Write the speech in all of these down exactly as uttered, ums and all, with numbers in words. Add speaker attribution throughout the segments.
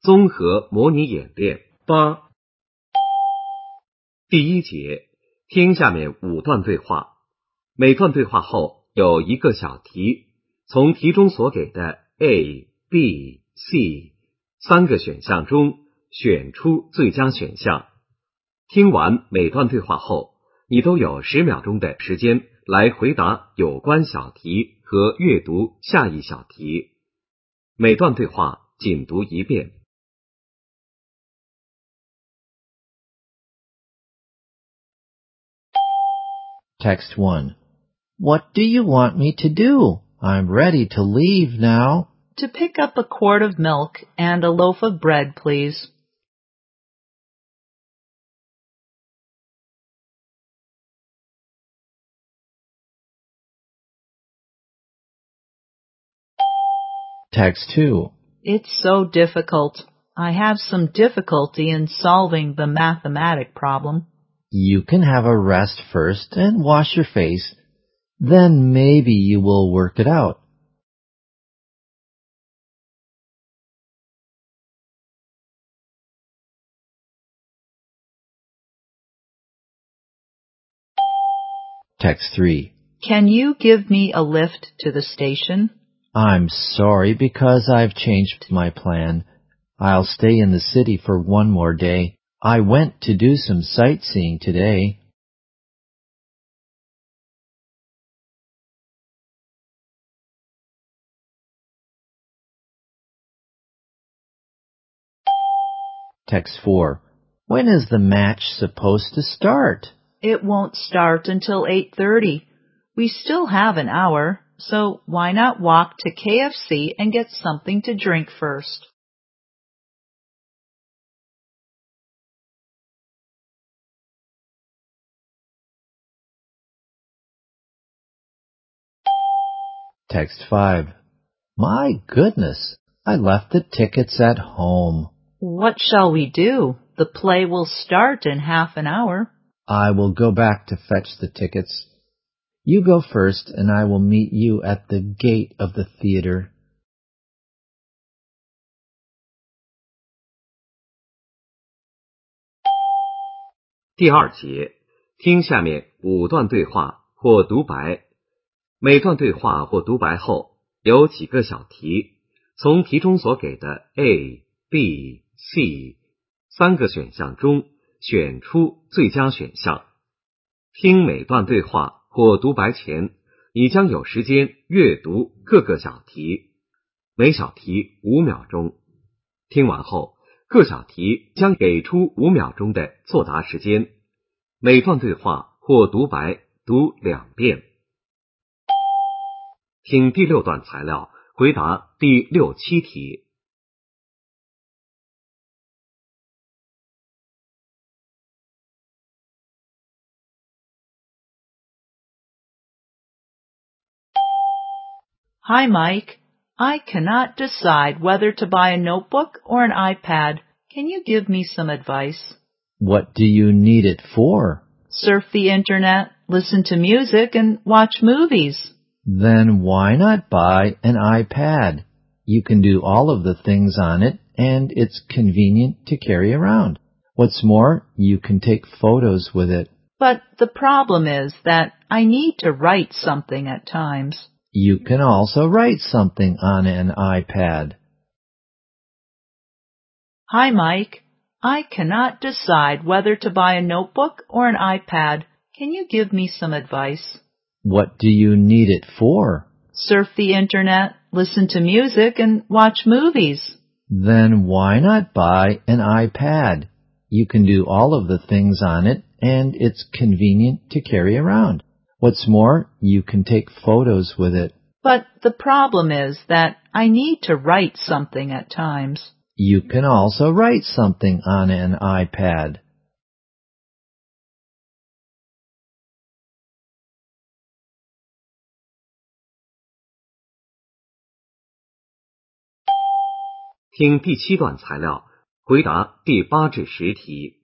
Speaker 1: 综合模拟演练八。第一节，听下面五段对话，每段对话后有一个小题，从题中所给的 A、B、C 三个选项中选出最佳选项。听完每段对话后，你都有十秒钟的时间来回答有关小题和阅读下一小题。每段对话仅读一遍。
Speaker 2: Text one. What do you want me to do? I'm ready to leave now.
Speaker 3: To pick up a quart of milk and a loaf of bread, please.
Speaker 2: Text two.
Speaker 3: It's so difficult. I have some difficulty in solving the mathematic problem.
Speaker 2: You can have a rest first and wash your face. Then maybe you will work it out. Text three.
Speaker 3: Can you give me a lift to the station?
Speaker 2: I'm sorry because I've changed my plan. I'll stay in the city for one more day. I went to do some sightseeing today. Text four. When is the match supposed to start?
Speaker 3: It won't start until eight thirty. We still have an hour, so why not walk to K F C and get something to drink first?
Speaker 2: Text five. My goodness, I left the tickets at home.
Speaker 3: What shall we do? The play will start in half an hour.
Speaker 2: I will go back to fetch the tickets. You go first, and I will meet you at the gate of the theater.
Speaker 1: 第二节，听下面五段对话或独白。每段对话或独白后有几个小题，从题中所给的 A、B、C 三个选项中选出最佳选项。听每段对话或独白前，你将有时间阅读各个小题，每小题五秒钟。听完后，各小题将给出五秒钟的作答时间。每段对话或独白读两遍。听第六段材料，回答第六七题。
Speaker 3: Hi, Mike. I cannot decide whether to buy a notebook or an iPad. Can you give me some advice?
Speaker 2: What do you need it for?
Speaker 3: Surf the internet, listen to music, and watch movies.
Speaker 2: Then why not buy an iPad? You can do all of the things on it, and it's convenient to carry around. What's more, you can take photos with it.
Speaker 3: But the problem is that I need to write something at times.
Speaker 2: You can also write something on an iPad.
Speaker 3: Hi, Mike. I cannot decide whether to buy a notebook or an iPad. Can you give me some advice?
Speaker 2: What do you need it for?
Speaker 3: Surf the internet, listen to music, and watch movies.
Speaker 2: Then why not buy an iPad? You can do all of the things on it, and it's convenient to carry around. What's more, you can take photos with it.
Speaker 3: But the problem is that I need to write something at times.
Speaker 2: You can also write something on an iPad.
Speaker 1: 《听第七段材料，回答第八至十题。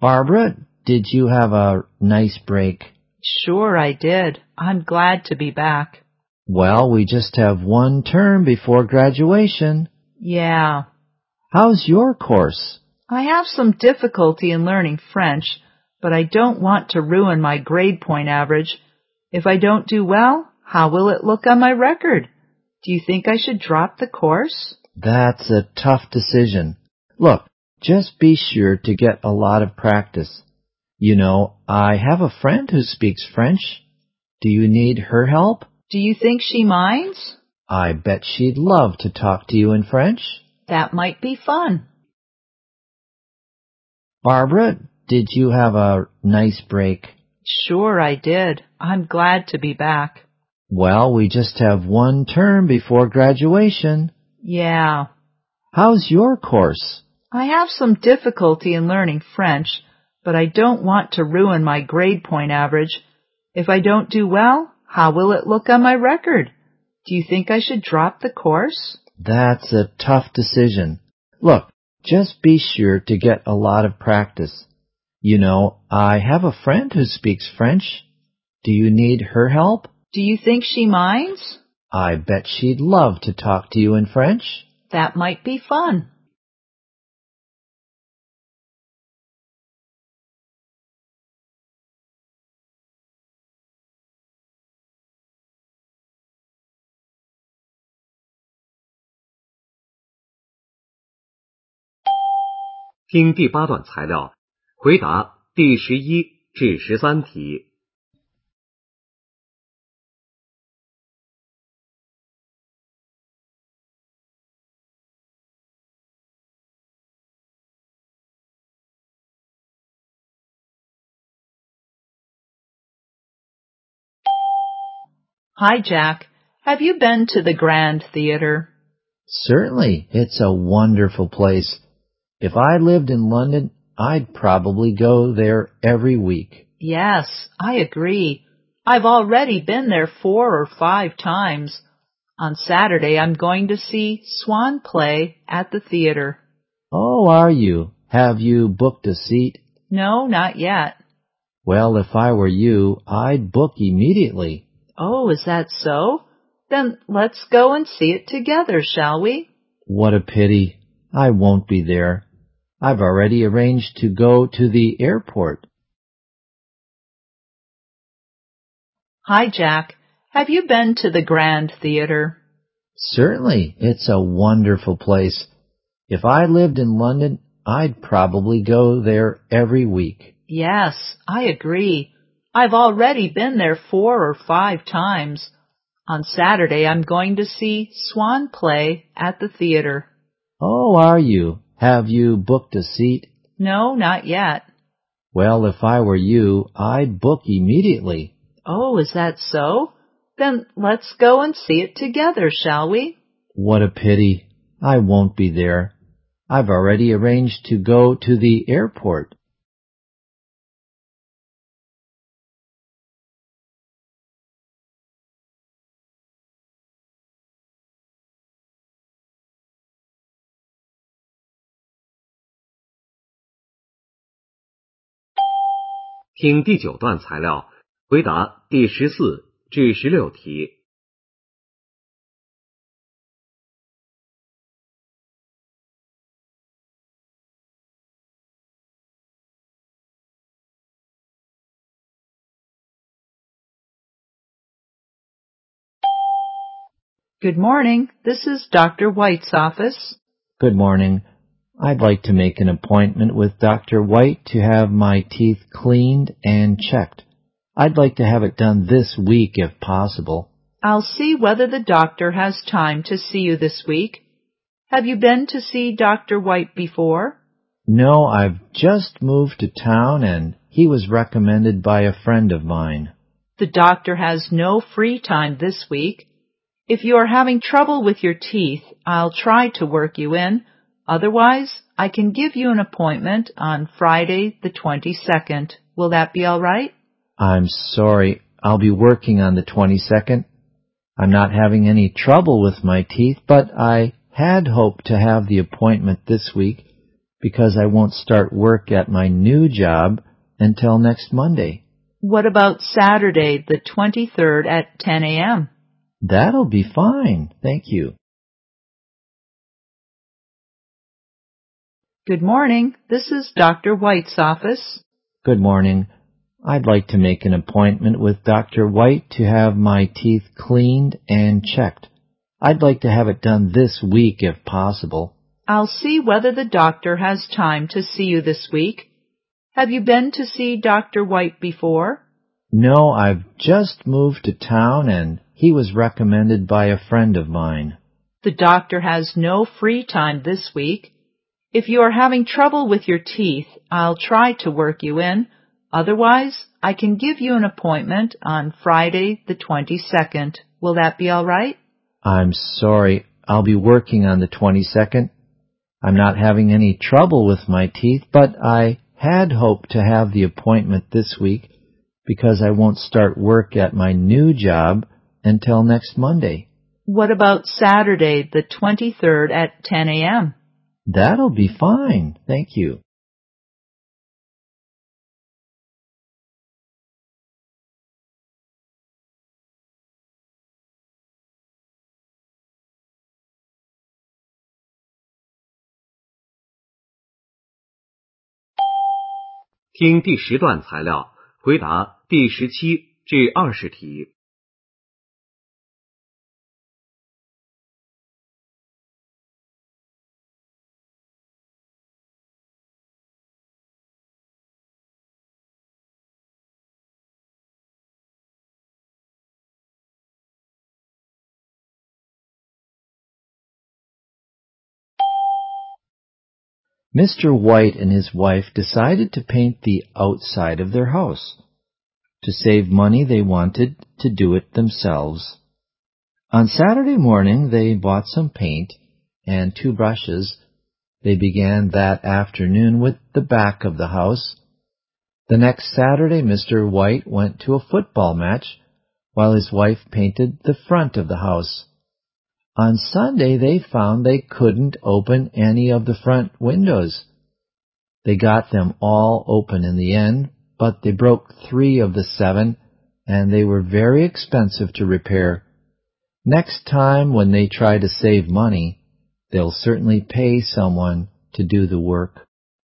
Speaker 2: Barbara, did you have a nice break?
Speaker 3: Sure I did. I'm glad to be back.
Speaker 2: Well, we just have one term before graduation.
Speaker 3: Yeah.
Speaker 2: How's your course?
Speaker 3: I have some difficulty in learning French, but I don't want to ruin my grade point average. If I don't do well, how will it look on my record? Do you think I should drop the course?
Speaker 2: That's a tough decision. Look, just be sure to get a lot of practice. You know, I have a friend who speaks French. Do you need her help?
Speaker 3: Do you think she minds?
Speaker 2: I bet she'd love to talk to you in French.
Speaker 3: That might be fun.
Speaker 2: Barbara, did you have a nice break?
Speaker 3: Sure I did. I'm glad to be back.
Speaker 2: Well, we just have one term before graduation.
Speaker 3: Yeah.
Speaker 2: How's your course?
Speaker 3: I have some difficulty in learning French, but I don't want to ruin my grade point average. If I don't do well, how will it look on my record? Do you think I should drop the course?
Speaker 2: That's a tough decision. Look, just be sure to get a lot of practice. You know, I have a friend who speaks French. Do you need her help?
Speaker 3: Do you think she minds?
Speaker 2: I bet she'd love to talk to you in French.
Speaker 3: That might be fun.
Speaker 1: “听第八段材料，回答第十一至十三题。
Speaker 3: Hi, Jack. Have you been to the Grand Theatre?
Speaker 2: Certainly. It's a wonderful place. If I lived in London, I'd probably go there every week.
Speaker 3: Yes, I agree. I've already been there four or five times. On Saturday, I'm going to see Swan play at the theater.
Speaker 2: Oh, are you? Have you booked a seat?
Speaker 3: No, not yet.
Speaker 2: Well, if I were you, I'd book immediately.
Speaker 3: Oh, is that so? Then let's go and see it together, shall we?
Speaker 2: What a pity. I won't be there. I've already arranged to go to the airport.
Speaker 3: Hi, Jack. Have you been to the Grand Theatre?
Speaker 2: Certainly. It's a wonderful place. If I lived in London, I'd probably go there every week.
Speaker 3: Yes, I agree. I've already been there four or five times. On Saturday, I'm going to see Swan play at the theater.
Speaker 2: Oh, are you? Have you booked a seat?
Speaker 3: No, not yet.
Speaker 2: Well, if I were you, I'd book immediately.
Speaker 3: Oh, is that so? Then let's go and see it together, shall we?
Speaker 2: What a pity. I won't be there. I've already arranged to go to the airport.
Speaker 1: “听第九段材料，回答第十四至十六题。
Speaker 3: Good morning. This is Doctor White's office.
Speaker 2: Good morning. I'd like to make an appointment with Doctor White to have my teeth cleaned and checked. I'd like to have it done this week if possible.
Speaker 3: I'll see whether the doctor has time to see you this week. Have you been to see Doctor White before?
Speaker 2: No, I've just moved to town and he was recommended by a friend of mine.
Speaker 3: The doctor has no free time this week. If you are having trouble with your teeth, I'll try to work you in. Otherwise, I can give you an appointment on Friday the twenty-second. Will that be all right?
Speaker 2: I'm sorry. I'll be working on the twenty-second. I'm not having any trouble with my teeth, but I had hoped to have the appointment this week because I won't start work at my new job until next Monday.
Speaker 3: What about Saturday, the twenty-third at ten a.m.?
Speaker 2: That'll be fine, thank you.
Speaker 3: Good morning. This is Doctor White's office.
Speaker 2: Good morning. I'd like to make an appointment with Doctor White to have my teeth cleaned and checked. I'd like to have it done this week if possible.
Speaker 3: I'll see whether the doctor has time to see you this week. Have you been to see Doctor White before?
Speaker 2: No, I've just moved to town and he was recommended by a friend of mine.
Speaker 3: The doctor has no free time this week. If you are having trouble with your teeth, I'll try to work you in. Otherwise, I can give you an appointment on Friday the twenty-second. Will that be all right?
Speaker 2: I'm sorry, I'll be working on the twenty-second. I'm not having any trouble with my teeth, but I had hoped to have the appointment this week because I won't start work at my new job until next Monday.
Speaker 3: What about Saturday the twenty-third at ten a.m.?
Speaker 2: That'll be fine, thank you.
Speaker 1: 听第十段材料，回答第十七至二十题。
Speaker 2: Mister White and his wife decided to paint the outside of their house. To save money, they wanted to do it themselves. On Saturday morning, they bought some paint and two brushes. They began that afternoon with the back of the house. The next Saturday, Mister White went to a football match, while his wife painted the front of the house. On Sunday, they found they couldn't open any of the front windows. They got them all open in the end, but they broke three of the seven, and they were very expensive to repair. Next time, when they try to save money, they'll certainly pay someone to do the work.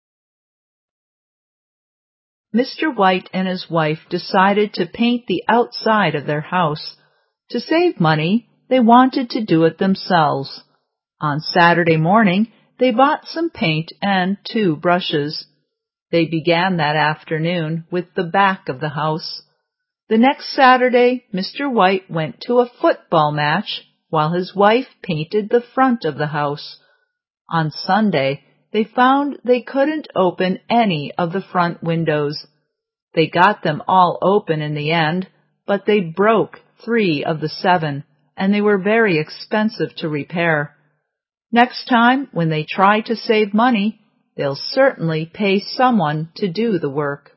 Speaker 3: Mister White and his wife decided to paint the outside of their house. To save money, they wanted to do it themselves. On Saturday morning, they bought some paint and two brushes. They began that afternoon with the back of the house. The next Saturday, Mister White went to a football match, while his wife painted the front of the house. On Sunday, they found they couldn't open any of the front windows. They got them all open in the end, but they broke three of the seven, and they were very expensive to repair. Next time, when they try to save money, they'll certainly pay someone to do the work.